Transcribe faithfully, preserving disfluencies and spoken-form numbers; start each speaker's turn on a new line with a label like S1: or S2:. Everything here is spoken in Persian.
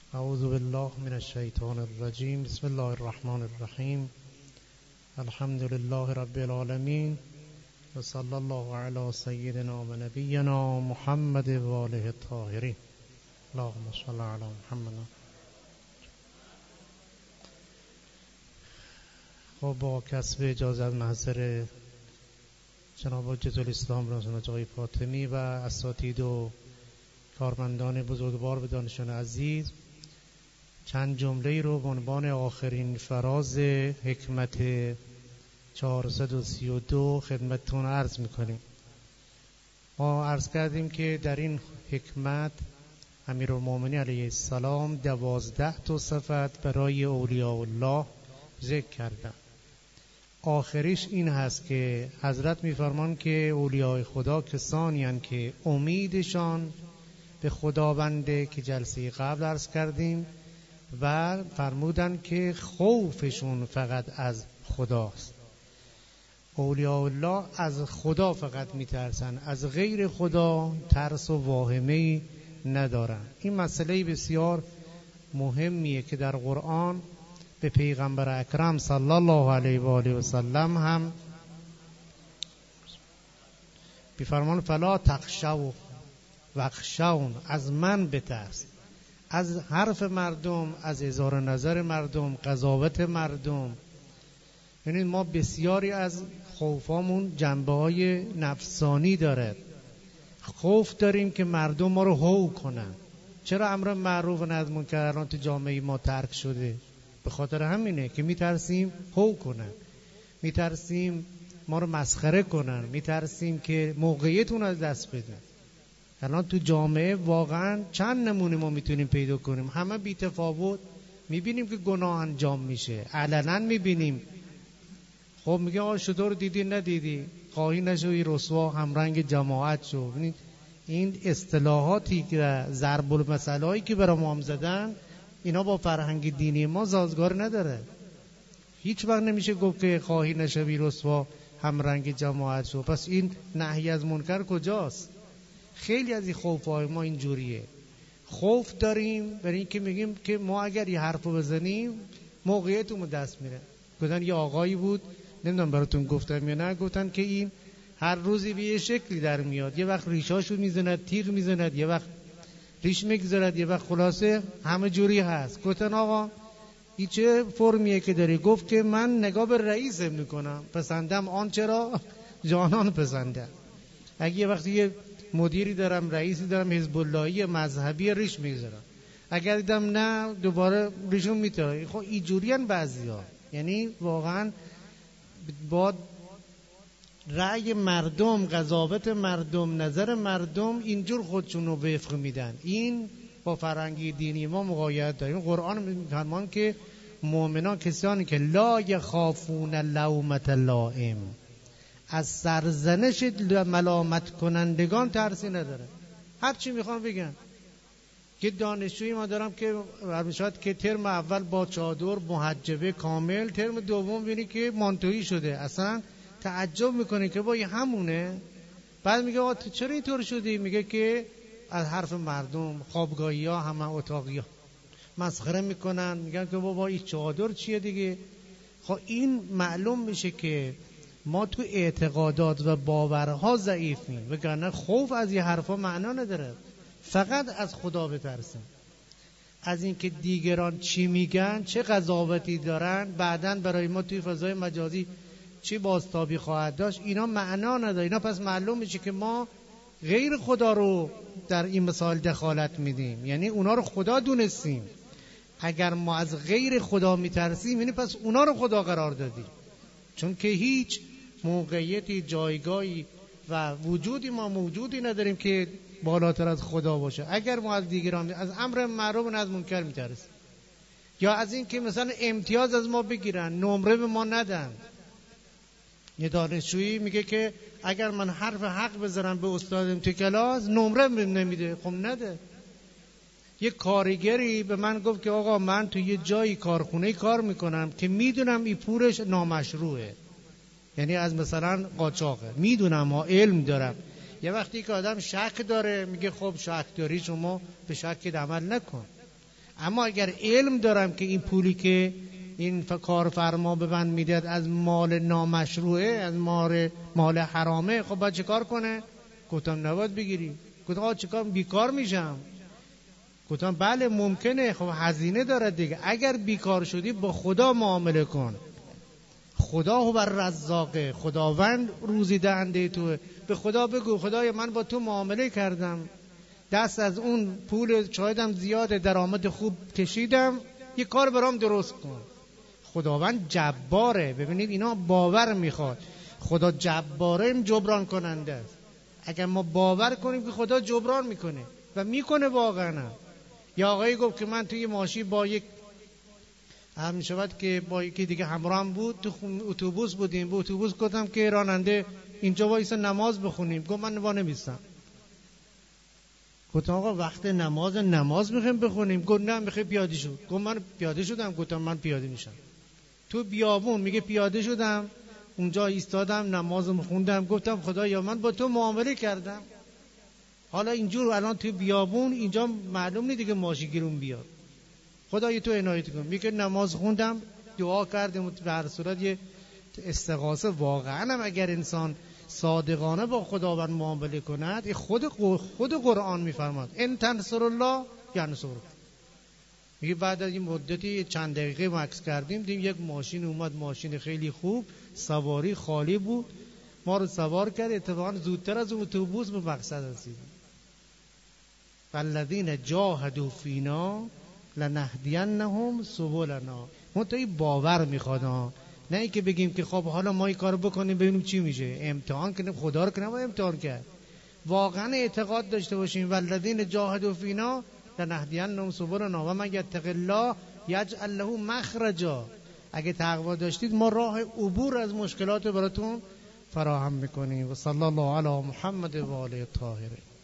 S1: اعوذ بالله من الشیطان الرجیم. بسم الله الرحمن الرحیم. الحمد لله رب العالمین و صلی الله علی سیدنا و نبینا محمد و آله الطاهرین. اللهم صل علی محمد. خب با کسب اجازت محضر جناب حجة الاسلام رحمت الله فاطمی و اساتید و کارمندان بزرگوار و دانشجویان عزیز، چند جمله رو به عنوان آخرین فراز حکمت چهارصد و سی و دو خدمتتون عرض میکنیم. ما عرض کردیم که در این حکمت امیرالمومنین علیه السلام دوازده تا صفت برای اولیاء الله ذکر کردن. آخریش این هست که حضرت میفرمان که اولیاء خدا کسانی هستند که امیدشان به خداونده که جلسه قبل عرض کردیم و فرمودن که خوفشون فقط از خداست. اولیاء الله از خدا فقط میترسن، از غیر خدا ترس و واهمه‌ای ندارن. این مسئله بسیار مهمیه که در قرآن به پیغمبر اکرم صلی الله علیه و آله و سلم هم بفرمان فلا تخشوا واخشون، از من بترس، از حرف مردم، از اظهار نظر مردم، قضاوت مردم. یعنی ما بسیاری از خوفامون جنبه های نفسانی داره. خوف داریم که مردم ما رو هو کنن. چرا امر معروف و نهی از منکر الان تو جامعه ما ترک شده؟ به خاطر همینه که میترسیم هو کنن، میترسیم ما رو مسخره کنن، میترسیم که موقعیتون از دست بدن. الان تو جامعه واقعا چند نمونه ما میتونیم پیدا کنیم، همه بی تفاوت. میبینیم که گناه انجام میشه، علنا میبینیم. خب میگه آقا چطور دیدی ندیدی، خواهی نشوی رسوا، همرنگ جماعت شو. این اصطلاحاتی که ضرب المثل هایی که برای ما هم زدن، اینا با فرهنگ دینی ما سازگار نداره. هیچ وقت نمیشه گفت که خواهی نشوی رسوا، همرنگ جماعت شو. پس این نهی از منکر کجاست؟ خیلی از این خوف‌های ما اینجوریه. خوف داریم برای این که میگیم که ما اگر یه حرفو بزنیم موقعیتمون دست میره. گفتن یه آقایی بود، نمیدونم براتون گفتم یا نه، گفتن که این هر روزی به یه شکلی در میاد. یه وقت ریشاشو میزند، تیغ میزند، یه وقت ریش میگذارد، یه وقت خلاصه همه جوری هست. گفتن آقا این چه فرمیه که داری؟ گفت که من نگاه به رئیس میکنم، پسندم آن چرا جانان پسنده. اگه یه وقتی یه مدیری دارم، رئیسی دارم حزب اللهی مذهبی، ریش میگذارم، اگر دیدم نه دوباره ریشون میتره. خب اینجوریان بعضیا. یعنی واقعا با رأی مردم، قضاوت مردم، نظر مردم اینجور خودشون رو وفق میدن. این با فرهنگ دینی ما مغایرت داره. قرآن میفرمان که مؤمنان کسانی که لا یخافون لومة لائم، از سرزنش ملامت کنندگان ترسی نداره. هر چی میخوام بگن. که دانشجوی ما دارم که برمیشاد که ترم اول با چادر محجبه کامل، ترم دوم بینی که مانتویی شده، اصلا تعجب میکنه که با یه همونه. بعد میگه آقا تو چرا اینطور شدی؟ میگه که از حرف مردم، خوابگاهی ها، همه اتاقی ها مسخره میکنن، میگن که بابا این چادر چیه دیگه. خب این معلوم میشه که ما تو اعتقادات و باورها ضعیفیم، وگرنه خوف از یه حرفا معنا نداره. فقط از خدا بترسیم. از اینکه دیگران چی میگن، چه قضاوتی دارن، بعدن برای ما توی فضای مجازی چی بازتابی خواهد داشت، اینا معنا نداره. اینا پس معلوم میشه که ما غیر خدا رو در این مسائل دخالت میدیم، یعنی اونا رو خدا دونستیم. اگر ما از غیر خدا میترسیم، یعنی پس اونا رو خدا قرار دادیم. چون که هیچ موقعیتی، جایگاهی و وجودی ما موجودی نداریم که بالاتر از خدا باشه. اگر ما از دیگران، از امر معروف و نهی از منکر میترسیم، یا از این که مثلا امتیاز از ما بگیرن، نمره به ما ندن. یه دانشجویی میگه که اگر من حرف حق بذارم به استادم تو کلاس نمره نمیده. خب نده. یه کارگری به من گفت که آقا من تو یه جایی کارخونه کار میکنم که میدونم این پولش نامشروعه، یعنی از مثلا قاچاقه، میدونم، ما علم دارم. یه وقتی که آدم شک داره، میگه خب شک داری، شما به شک عمل نکن. اما اگر علم دارم که این پولی که این کارفرما به من میداد از مال نامشروعه، از مال مال حرامه، خب باید چه کار کنه؟ گفتم نباید بگیری. گفتم آقا چیکار، بیکار میشم. گفتم بله ممکنه، خب هزینه داره دیگه. اگر بیکار شدی با خدا معامله کن. خدا هو الرزاقه، خداوند روزی دهنده توه. به خدا بگو خدای من با تو معامله کردم، دست از اون پول شایدم زیاده، درآمد خوب کشیدم، یه کار برام درست کن. خداوند جباره. ببینید اینا باور میخواد. خدا جباره، این جبران کننده است. اگر ما باور کنیم که خدا جبران میکنه و میکنه واقعا. یا آقایی گفت که من توی ماشین با یک هم میشود که با یکی دیگه همراهم بود، تو اتوبوس بودیم، به اتوبوس گفتم که راننده اینجا وایسا نماز بخونیم. گفت من وا نمیستم. گفتم آقا وقت نماز نماز میخوایم بخونیم. گفت نه میخوای پیاده شو. گفت من پیاده شدم. گفتم من پیاده میشم. تو بیابون میگه پیاده شدم، اونجا ایستادم نمازم خوندم. گفتم خدایا من با تو معامله کردم، حالا اینجور الان تو بیابون اینجا معلوم نیست دیگه ماشینگیرون بیاد، خدای تو عنایت کن. میگه نماز خوندم، دعا کردم، به هر صورت یه استغاثه. واقعا هم اگر انسان صادقانه با خداوند معامله کند، خود خود قرآن میفرماد ان تنصر الله ینصرک. میگه بعد از این مدتی چند دقیقه مکث کردیم، دیدیم یک ماشین اومد، ماشین خیلی خوب، سواری خالی بود، ما رو سوار کرد. اتفاقا زودتر از اتوبوس به مقصد رسیدیم. والذین جاهدوا فینا لنهدینهم سبلنا. منتهی باور میخواد، نه اینکه بگیم که خب حالا ما این کارو بکنیم ببینیم چی میشه. امتحان کنیم، خدا رو که نباید امتحان کرد. واقعا اعتقاد داشته باشیم والذین جاهدوا فینا لنهدینهم سبلنا و من یتق الله یجعل له مخرجا. اگه تقوا داشتید ما راه عبور از مشکلات براتون فراهم میکنیم. و صلی الله علی محمد و آله الطاهرین.